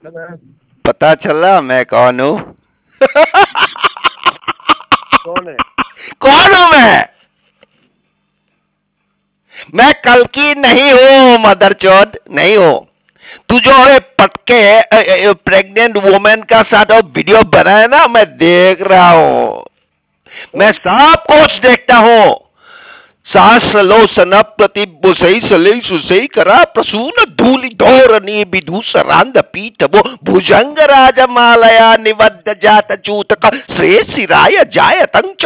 पता चला मैं कौन हूँ? कौन है? कौन हूँ मैं कल की नहीं हूँ, मदरचोद नहीं हूँ। तू जो है पटके प्रेग्नेंट वुमेन का साथ और वीडियो बनाया ना, मैं देख रहा हूँ। मैं कौन? सब कुछ देखता हूँ। सहस्रलो सनप्रतिबुसै सलै सुसै करा प्रसून धूलि धोरणी विधूसरांध पीठ वो भुजंग राजमालया निवद्य जात चूतक श्रेय सिराय जायतं